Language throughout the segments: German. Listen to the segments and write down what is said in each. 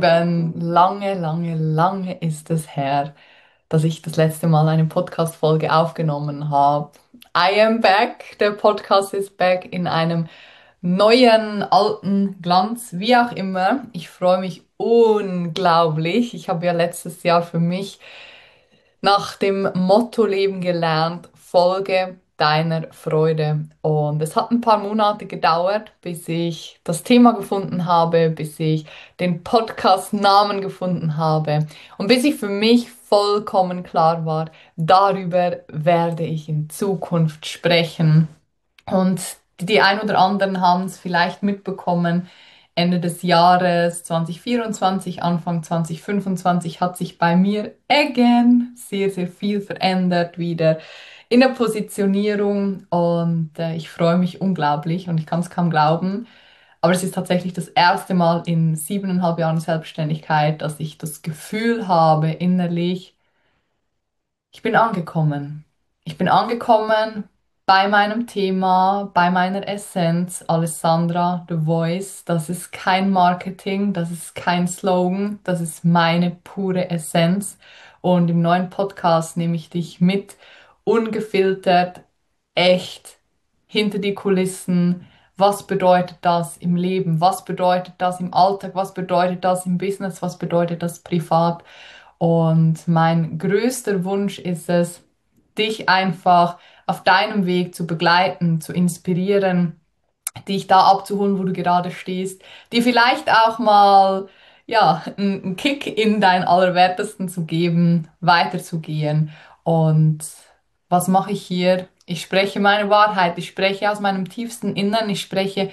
Lieben, lange, lange, lange ist es her, dass ich das letzte Mal eine Podcast-Folge aufgenommen habe. I am back. Der Podcast ist back in einem neuen, alten Glanz, wie auch immer. Ich freue mich unglaublich. Ich habe ja letztes Jahr für mich nach dem Motto Leben gelernt, folge deiner Freude. Und es hat ein paar Monate gedauert, bis ich das Thema gefunden habe, bis ich den Podcast-Namen gefunden habe und bis ich für mich vollkommen klar war, darüber werde ich in Zukunft sprechen. Und die ein oder anderen haben es vielleicht mitbekommen. Ende des Jahres 2024, Anfang 2025 hat sich bei mir again sehr, sehr viel verändert wieder in der Positionierung und ich freue mich unglaublich und ich kann es kaum glauben. Aber es ist tatsächlich das erste Mal in 7,5 Jahren Selbstständigkeit, dass ich das Gefühl habe innerlich, ich bin angekommen. Ich bin angekommen bei meinem Thema, bei meiner Essenz. Alessandra, The Voice, das ist kein Marketing, das ist kein Slogan, das ist meine pure Essenz. Und im neuen Podcast nehme ich dich mit, ungefiltert, echt, hinter die Kulissen. Was bedeutet das im Leben? Was bedeutet das im Alltag? Was bedeutet das im Business? Was bedeutet das privat? Und mein größter Wunsch ist es, dich einfach auf deinem Weg zu begleiten, zu inspirieren, dich da abzuholen, wo du gerade stehst, dir vielleicht auch mal ja, einen Kick in dein Allerwertesten zu geben, weiterzugehen. Und was mache ich hier? Ich spreche meine Wahrheit, ich spreche aus meinem tiefsten Innern, ich spreche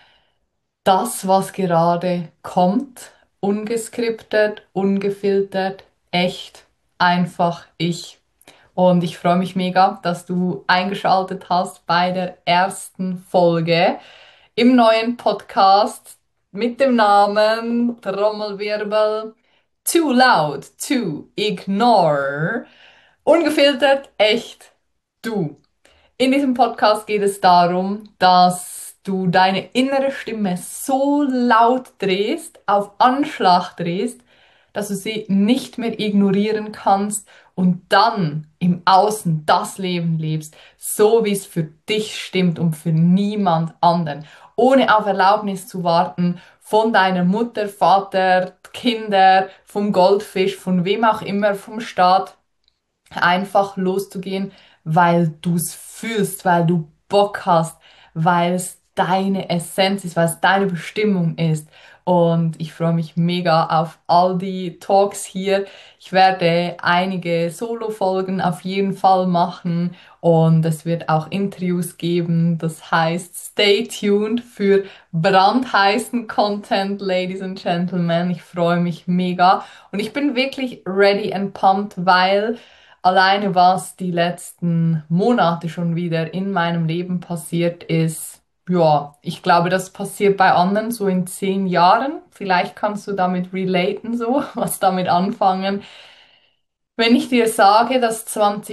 das, was gerade kommt, ungeskriptet, ungefiltert, echt, einfach ich. Und ich freue mich mega, dass du eingeschaltet hast bei der ersten Folge im neuen Podcast mit dem Namen Trommelwirbel Too Loud to Ignore. Ungefiltert, echt, du. In diesem Podcast geht es darum, dass du deine innere Stimme so laut drehst, auf Anschlag drehst, dass du sie nicht mehr ignorieren kannst und dann im Außen das Leben lebst, so wie es für dich stimmt und für niemand anderen, ohne auf Erlaubnis zu warten von deiner Mutter, Vater, Kinder, vom Goldfisch, von wem auch immer, vom Staat einfach loszugehen, weil du es fühlst, weil du Bock hast, weil es deine Essenz ist, weil es deine Bestimmung ist. Und ich freue mich mega auf all die Talks hier. Ich werde einige Solo-Folgen auf jeden Fall machen und es wird auch Interviews geben. Das heißt, stay tuned für brandheißen Content, Ladies and Gentlemen. Ich freue mich mega und ich bin wirklich ready and pumped, weil alleine was die letzten Monate schon wieder in meinem Leben passiert ist, ja, ich glaube, das passiert bei anderen so in 10 Jahren. Vielleicht kannst du damit relaten, so, was damit anfangen. Wenn ich dir sage, dass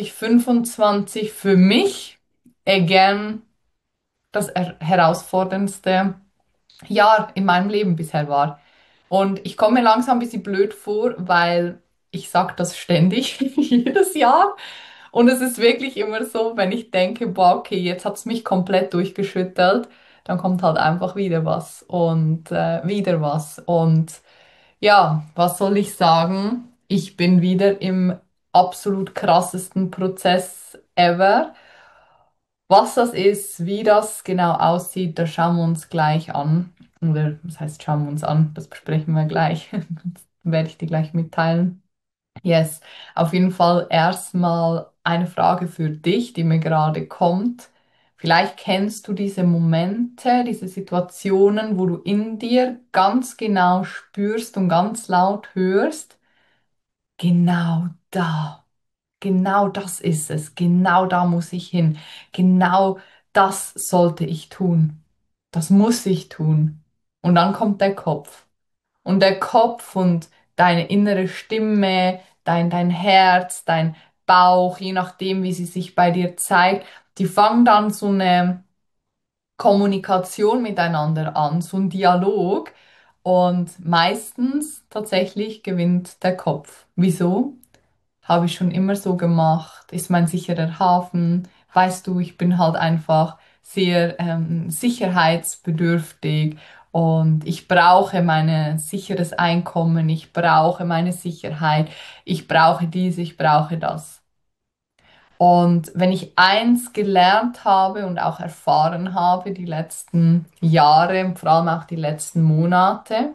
2025 für mich, again, das herausforderndste Jahr in meinem Leben bisher war. Und ich komme mir langsam ein bisschen blöd vor, weil ich sage das ständig, jedes Jahr. Und es ist wirklich immer so, wenn ich denke, boah, okay, jetzt hat's mich komplett durchgeschüttelt, dann kommt halt einfach wieder was und wieder was. Und ja, was soll ich sagen? Ich bin wieder im absolut krassesten Prozess ever. Was das ist, wie das genau aussieht, das schauen wir uns gleich an. Oder was heißt, schauen wir uns an? Das besprechen wir gleich. Das werde ich dir gleich mitteilen. Yes, auf jeden Fall erstmal eine Frage für dich, die mir gerade kommt. Vielleicht kennst du diese Momente, diese Situationen, wo du in dir ganz genau spürst und ganz laut hörst. Genau da. Genau das ist es. Genau da muss ich hin. Genau das sollte ich tun. Das muss ich tun. Und dann kommt der Kopf. Und der Kopf und deine innere Stimme, dein Herz, dein Bauch, je nachdem, wie sie sich bei dir zeigt, die fangen dann so eine Kommunikation miteinander an, so ein Dialog. Und meistens tatsächlich gewinnt der Kopf. Wieso? Habe ich schon immer so gemacht, ist mein sicherer Hafen. Weißt du, ich bin halt einfach sehr sicherheitsbedürftig und ich brauche mein sicheres Einkommen, ich brauche meine Sicherheit, ich brauche dies, ich brauche das. Und wenn ich eins gelernt habe und auch erfahren habe die letzten Jahre und vor allem auch die letzten Monate,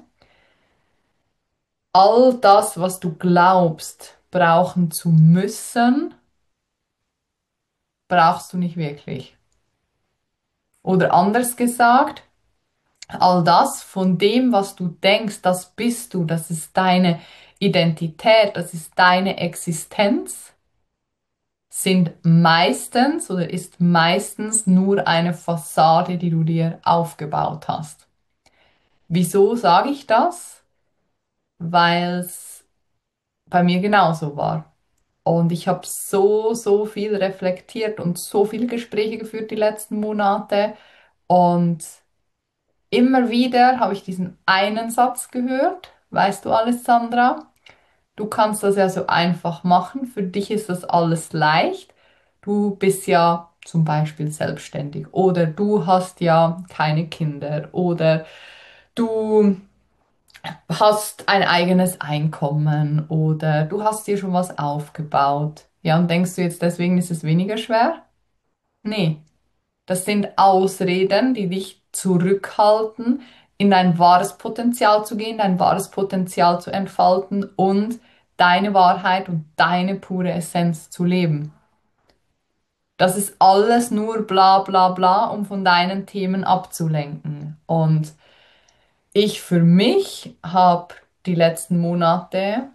all das, was du glaubst, brauchen zu müssen, brauchst du nicht wirklich. Oder anders gesagt, all das von dem, was du denkst, das bist du, das ist deine Identität, das ist deine Existenz, sind meistens oder ist meistens nur eine Fassade, die du dir aufgebaut hast. Wieso sage ich das? Weil es bei mir genauso war. Und ich habe so viel reflektiert und so viele Gespräche geführt die letzten Monate. Und immer wieder habe ich diesen einen Satz gehört. Weißt du, Alessandra, du kannst das ja so einfach machen. Für dich ist das alles leicht. Du bist ja zum Beispiel selbstständig oder du hast ja keine Kinder oder du hast ein eigenes Einkommen oder du hast dir schon was aufgebaut. Ja, und denkst du jetzt, deswegen ist es weniger schwer? Nee, das sind Ausreden, die dich zurückhalten, in dein wahres Potenzial zu gehen, dein wahres Potenzial zu entfalten und deine Wahrheit und deine pure Essenz zu leben. Das ist alles nur bla bla bla, um von deinen Themen abzulenken. Und ich für mich habe die letzten Monate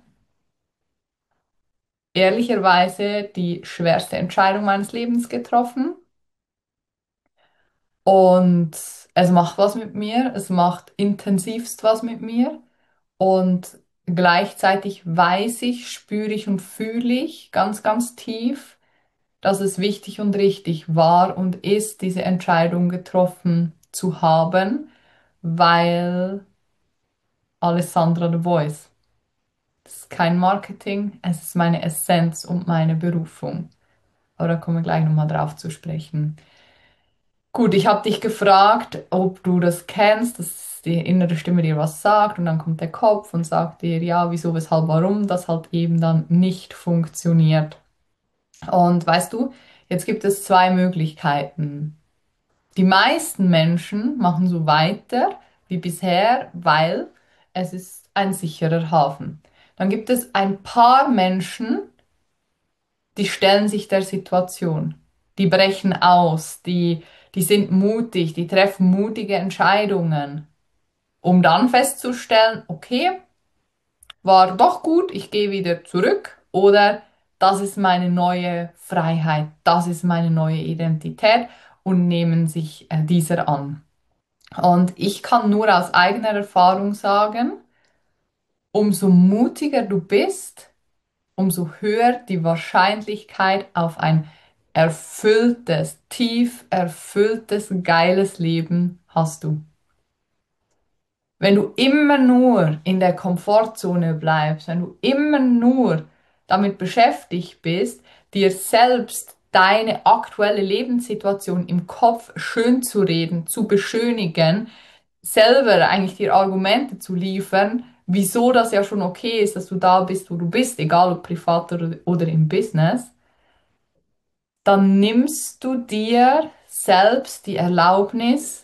ehrlicherweise die schwerste Entscheidung meines Lebens getroffen. Und es macht was mit mir, es macht intensivst was mit mir. Und gleichzeitig weiß ich, spüre ich und fühle ich ganz tief, dass es wichtig und richtig war und ist, diese Entscheidung getroffen zu haben, weil Alessandra the Voice. Das ist kein Marketing, es ist meine Essenz und meine Berufung. Aber da kommen wir gleich nochmal drauf zu sprechen. Gut, ich habe dich gefragt, ob du das kennst, dass die innere Stimme dir was sagt und dann kommt der Kopf und sagt dir, ja, wieso, weshalb, warum, das halt eben dann nicht funktioniert. Und weißt du, jetzt gibt es zwei Möglichkeiten. Die meisten Menschen machen so weiter wie bisher, weil es ist ein sicherer Hafen. Dann gibt es ein paar Menschen, die stellen sich der Situation. Die brechen aus, die sind mutig, die treffen mutige Entscheidungen, um dann festzustellen, okay, war doch gut, ich gehe wieder zurück oder das ist meine neue Freiheit, das ist meine neue Identität und nehmen sich dieser an. Und ich kann nur aus eigener Erfahrung sagen, umso mutiger du bist, umso höher die Wahrscheinlichkeit auf ein erfülltes, tief erfülltes, geiles Leben hast du. Wenn du immer nur in der Komfortzone bleibst, wenn du immer nur damit beschäftigt bist, dir selbst deine aktuelle Lebenssituation im Kopf schön zu reden, zu beschönigen, selber eigentlich dir Argumente zu liefern, wieso das ja schon okay ist, dass du da bist, wo du bist, egal ob privat oder im Business, dann nimmst du dir selbst die Erlaubnis,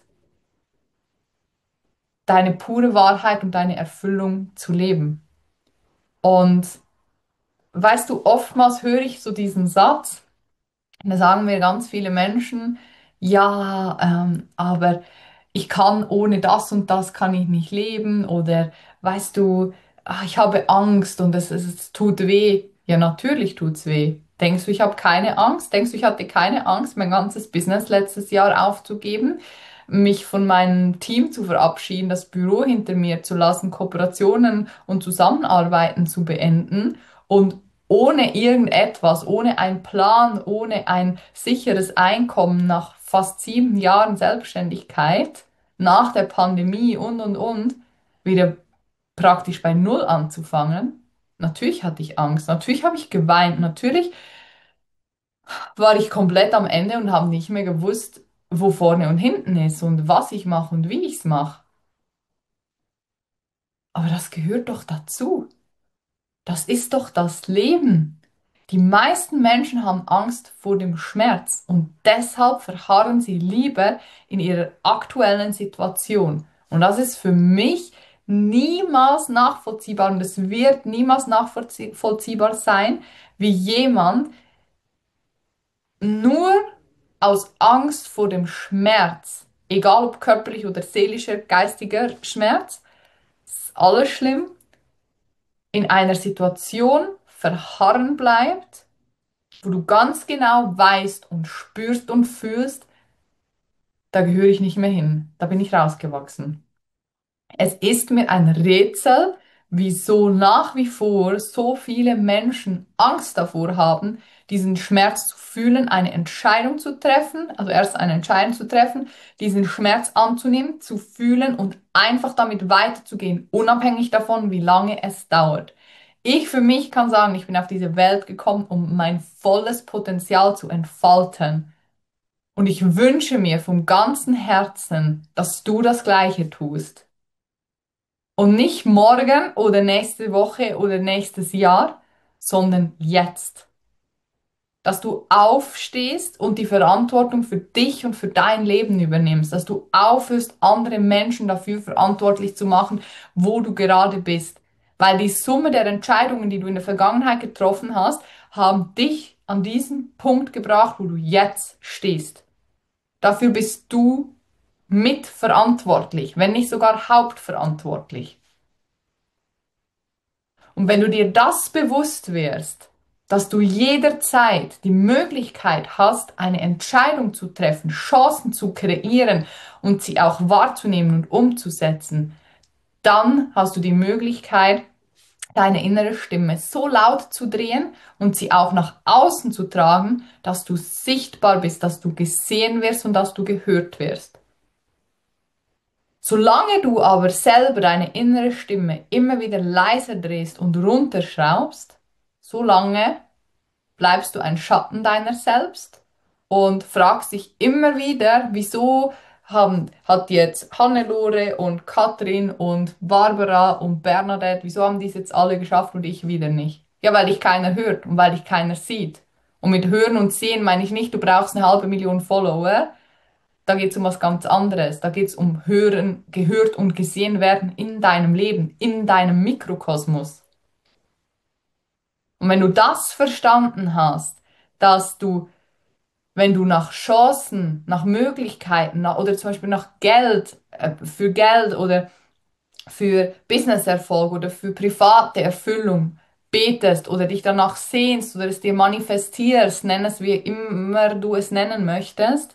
deine pure Wahrheit und deine Erfüllung zu leben. Und weißt du, oftmals höre ich so diesen Satz, da sagen mir ganz viele Menschen, ja, aber ich kann ohne das und das kann ich nicht leben oder weißt du, ich habe Angst und es tut weh. Ja, natürlich tut's weh. Denkst du, ich habe keine Angst? Denkst du, ich hatte keine Angst, mein ganzes Business letztes Jahr aufzugeben, mich von meinem Team zu verabschieden, das Büro hinter mir zu lassen, Kooperationen und Zusammenarbeiten zu beenden und ohne irgendetwas, ohne einen Plan, ohne ein sicheres Einkommen nach fast 7 Jahren Selbstständigkeit, nach der Pandemie und. wieder praktisch bei Null anzufangen. Natürlich hatte ich Angst, natürlich habe ich geweint, natürlich war ich komplett am Ende und habe nicht mehr gewusst, wo vorne und hinten ist und was ich mache und wie ich es mache. Aber das gehört doch dazu. Das ist doch das Leben. Die meisten Menschen haben Angst vor dem Schmerz und deshalb verharren sie lieber in ihrer aktuellen Situation. Und das ist für mich niemals nachvollziehbar und es wird niemals nachvollziehbar sein, wie jemand nur aus Angst vor dem Schmerz, egal ob körperlich oder seelischer, geistiger Schmerz, ist alles schlimm, in einer Situation verharren bleibt, wo du ganz genau weißt und spürst und fühlst, da gehöre ich nicht mehr hin, da bin ich rausgewachsen. Es ist mir ein Rätsel, wieso nach wie vor so viele Menschen Angst davor haben, diesen Schmerz zu fühlen, eine Entscheidung zu treffen, also erst eine Entscheidung zu treffen, diesen Schmerz anzunehmen, zu fühlen und einfach damit weiterzugehen, unabhängig davon, wie lange es dauert. Ich für mich kann sagen, ich bin auf diese Welt gekommen, um mein volles Potenzial zu entfalten. Und ich wünsche mir vom ganzen Herzen, dass du das Gleiche tust. Und nicht morgen oder nächste Woche oder nächstes Jahr, sondern jetzt. Dass du aufstehst und die Verantwortung für dich und für dein Leben übernimmst. Dass du aufhörst, andere Menschen dafür verantwortlich zu machen, wo du gerade bist. Weil die Summe der Entscheidungen, die du in der Vergangenheit getroffen hast, haben dich an diesen Punkt gebracht, wo du jetzt stehst. Dafür bist du mitverantwortlich, wenn nicht sogar hauptverantwortlich. Und wenn du dir das bewusst wirst, dass du jederzeit die Möglichkeit hast, eine Entscheidung zu treffen, Chancen zu kreieren und sie auch wahrzunehmen und umzusetzen, dann hast du die Möglichkeit, deine innere Stimme so laut zu drehen und sie auch nach außen zu tragen, dass du sichtbar bist, dass du gesehen wirst und dass du gehört wirst. Solange du aber selber deine innere Stimme immer wieder leiser drehst und runterschraubst, solange bleibst du ein Schatten deiner selbst und fragst dich immer wieder, wieso hat jetzt Hannelore und Katrin und Barbara und Bernadette, wieso haben die es jetzt alle geschafft und ich wieder nicht? Ja, weil dich keiner hört und weil dich keiner sieht. Und mit Hören und Sehen meine ich nicht, du brauchst 500.000 Follower, da geht es um was ganz anderes. Da geht es um Hören, gehört und gesehen werden in deinem Leben, in deinem Mikrokosmos. Und wenn du das verstanden hast, dass du, wenn du nach Chancen, nach Möglichkeiten oder zum Beispiel nach Geld, für Geld oder für Businesserfolg oder für private Erfüllung betest oder dich danach sehnst oder es dir manifestierst, nenn es wie immer du es nennen möchtest,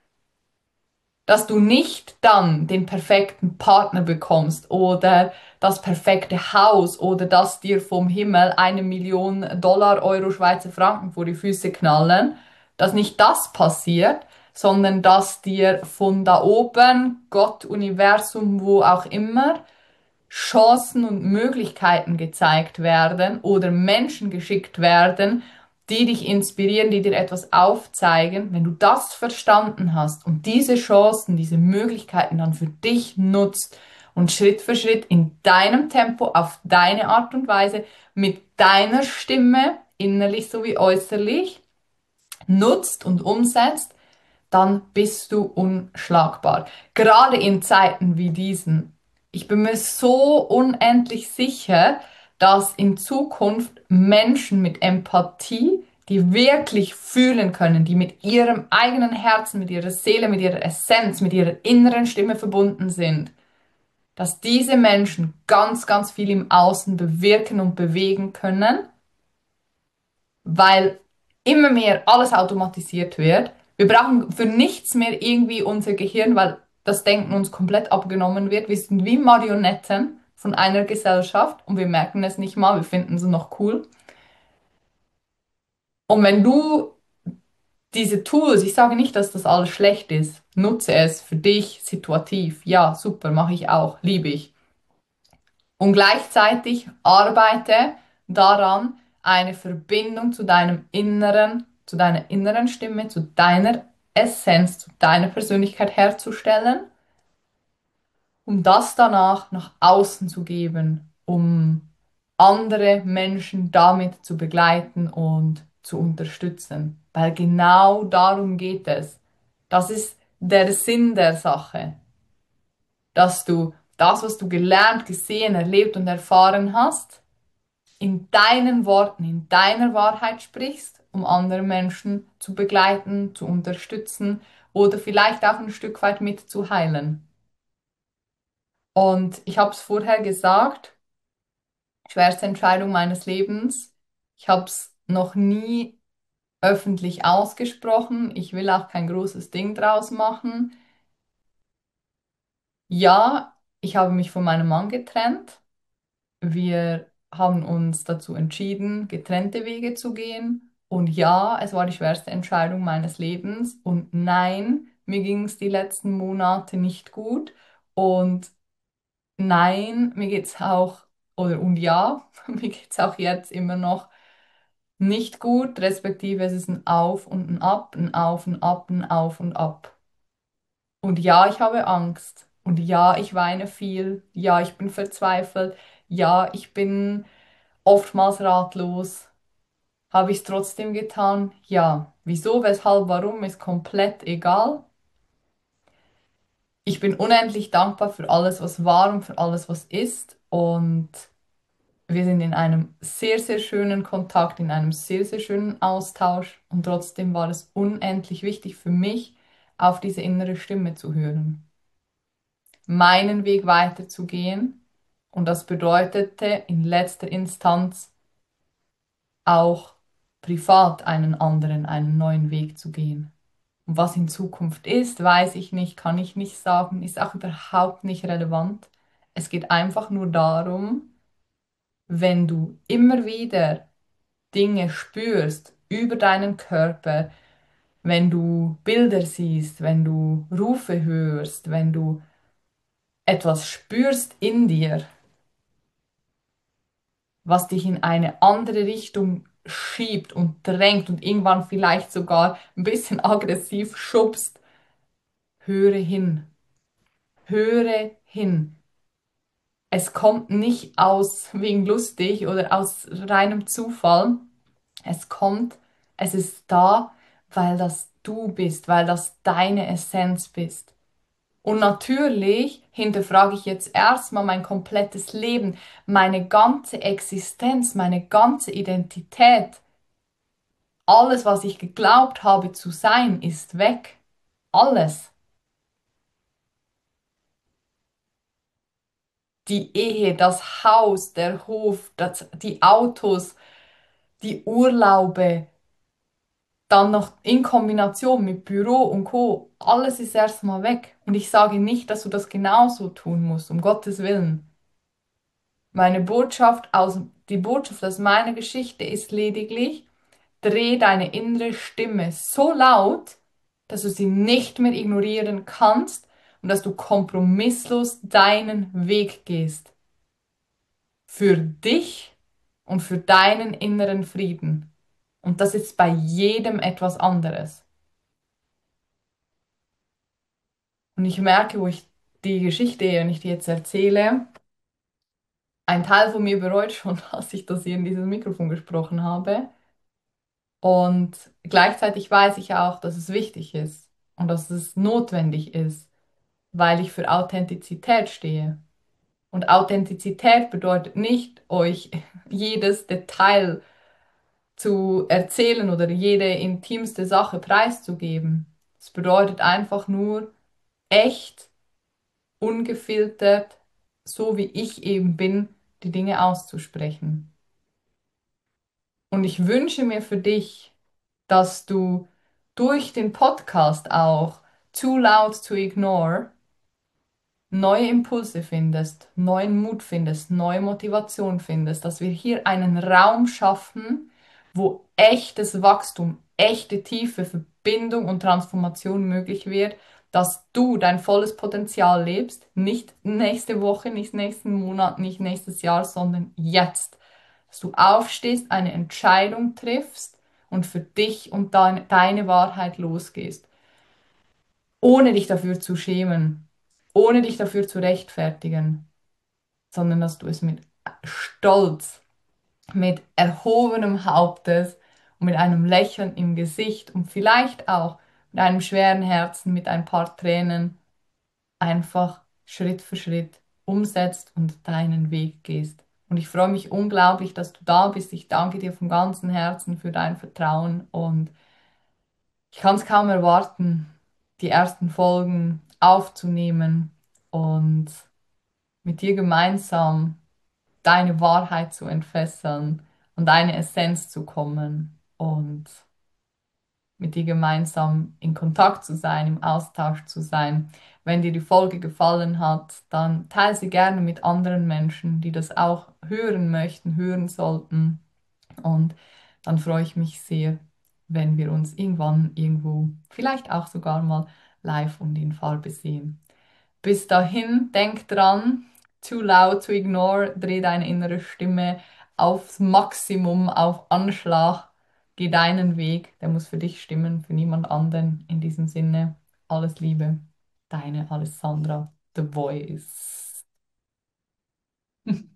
dass du nicht dann den perfekten Partner bekommst oder das perfekte Haus oder dass dir vom Himmel 1 Million Dollar, Euro, Schweizer Franken vor die Füße knallen, dass nicht das passiert, sondern dass dir von da oben, Gott, Universum, wo auch immer, Chancen und Möglichkeiten gezeigt werden oder Menschen geschickt werden, die dich inspirieren, die dir etwas aufzeigen. Wenn du das verstanden hast und diese Chancen, diese Möglichkeiten dann für dich nutzt und Schritt für Schritt in deinem Tempo, auf deine Art und Weise, mit deiner Stimme, innerlich sowie äußerlich, nutzt und umsetzt, dann bist du unschlagbar. Gerade in Zeiten wie diesen. Ich bin mir so unendlich sicher, dass in Zukunft Menschen mit Empathie, die wirklich fühlen können, die mit ihrem eigenen Herzen, mit ihrer Seele, mit ihrer Essenz, mit ihrer inneren Stimme verbunden sind, dass diese Menschen ganz, ganz viel im Außen bewirken und bewegen können, weil immer mehr alles automatisiert wird. Wir brauchen für nichts mehr irgendwie unser Gehirn, weil das Denken uns komplett abgenommen wird. Wir sind wie Marionetten von einer Gesellschaft und wir merken es nicht mal, wir finden sie noch cool. Und wenn du diese Tools, ich sage nicht, dass das alles schlecht ist, nutze es für dich situativ. Ja, super, mache ich auch, liebe ich. Und gleichzeitig arbeite daran, eine Verbindung zu deiner inneren Stimme, zu deiner Essenz, zu deiner Persönlichkeit herzustellen, um das danach nach außen zu geben, um andere Menschen damit zu begleiten und zu unterstützen. Weil genau darum geht es. Das ist der Sinn der Sache, dass du das, was du gelernt, gesehen, erlebt und erfahren hast, in deinen Worten, in deiner Wahrheit sprichst, um andere Menschen zu begleiten, zu unterstützen oder vielleicht auch ein Stück weit mitzuheilen. Und ich habe es vorher gesagt, schwerste Entscheidung meines Lebens. Ich habe es noch nie öffentlich ausgesprochen. Ich will auch kein großes Ding draus machen. Ja, ich habe mich von meinem Mann getrennt. Wir haben uns dazu entschieden, getrennte Wege zu gehen. Und ja, es war die schwerste Entscheidung meines Lebens. Und nein, mir ging es die letzten Monate nicht gut. Und nein, mir geht's auch, oder und ja, mir geht's auch jetzt immer noch nicht gut, respektive es ist ein Auf und ein Ab, ein Auf und Ab, ein Auf und Ab. Und ja, ich habe Angst. Und ja, ich weine viel. Ja, ich bin verzweifelt. Ja, ich bin oftmals ratlos. Habe ich es trotzdem getan? Ja. Wieso, weshalb, warum ist komplett egal. Ich bin unendlich dankbar für alles, was war und für alles, was ist. Und wir sind in einem sehr, sehr schönen Kontakt, in einem sehr, sehr schönen Austausch. Und trotzdem war es unendlich wichtig für mich, auf diese innere Stimme zu hören, meinen Weg weiterzugehen. Und das bedeutete in letzter Instanz auch privat einen neuen Weg zu gehen. Und was in Zukunft ist, weiß ich nicht, kann ich nicht sagen, ist auch überhaupt nicht relevant. Es geht einfach nur darum, wenn du immer wieder Dinge spürst über deinen Körper, wenn du Bilder siehst, wenn du Rufe hörst, wenn du etwas spürst in dir, was dich in eine andere Richtung schiebt und drängt und irgendwann vielleicht sogar ein bisschen aggressiv schubst, höre hin, höre hin. Es kommt nicht aus wegen lustig oder aus reinem Zufall. Es kommt, es ist da, weil das du bist, weil das deine Essenz bist. Und natürlich hinterfrage ich jetzt erstmal mein komplettes Leben, meine ganze Existenz, meine ganze Identität. Alles, was ich geglaubt habe zu sein, ist weg. Alles. Die Ehe, das Haus, der Hof, die Autos, die Urlaube, dann noch in Kombination mit Büro und Co. Alles ist erstmal weg. Und ich sage nicht, dass du das genauso tun musst, um Gottes Willen. Die Botschaft aus meiner Geschichte ist lediglich, dreh deine innere Stimme so laut, dass du sie nicht mehr ignorieren kannst und dass du kompromisslos deinen Weg gehst. Für dich und für deinen inneren Frieden. Und das ist bei jedem etwas anderes. Und ich merke, wo ich die Geschichte, wenn ich die jetzt erzähle, ein Teil von mir bereut schon, dass ich das hier in dieses Mikrofon gesprochen habe. Und gleichzeitig weiß ich auch, dass es wichtig ist und dass es notwendig ist, weil ich für Authentizität stehe. Und Authentizität bedeutet nicht, euch jedes Detail zu erzählen oder jede intimste Sache preiszugeben. Es bedeutet einfach nur echt, ungefiltert, so wie ich eben bin, die Dinge auszusprechen. Und ich wünsche mir für dich, dass du durch den Podcast auch Too Loud to Ignore neue Impulse findest, neuen Mut findest, neue Motivation findest, dass wir hier einen Raum schaffen, wo echtes Wachstum, echte tiefe Verbindung und Transformation möglich wird, dass du dein volles Potenzial lebst, nicht nächste Woche, nicht nächsten Monat, nicht nächstes Jahr, sondern jetzt. Dass du aufstehst, eine Entscheidung triffst und für dich und deine Wahrheit losgehst, ohne dich dafür zu schämen, ohne dich dafür zu rechtfertigen, sondern dass du es mit Stolz, mit erhobenem Hauptes und mit einem Lächeln im Gesicht und vielleicht auch mit einem schweren Herzen, mit ein paar Tränen einfach Schritt für Schritt umsetzt und deinen Weg gehst. Und ich freue mich unglaublich, dass du da bist. Ich danke dir von ganzem Herzen für dein Vertrauen und ich kann es kaum erwarten, die ersten Folgen aufzunehmen und mit dir gemeinsam deine Wahrheit zu entfesseln und deine Essenz zu kommen und mit dir gemeinsam in Kontakt zu sein, im Austausch zu sein. Wenn dir die Folge gefallen hat, dann teile sie gerne mit anderen Menschen, die das auch hören möchten, hören sollten. Und dann freue ich mich sehr, wenn wir uns irgendwann irgendwo, vielleicht auch sogar mal live und in Farbe sehen. Bis dahin, denk dran, too loud to ignore, dreh deine innere Stimme aufs Maximum, auf Anschlag, geh deinen Weg, der muss für dich stimmen, für niemand anderen. In diesem Sinne, alles Liebe, deine Alessandra, The Voice.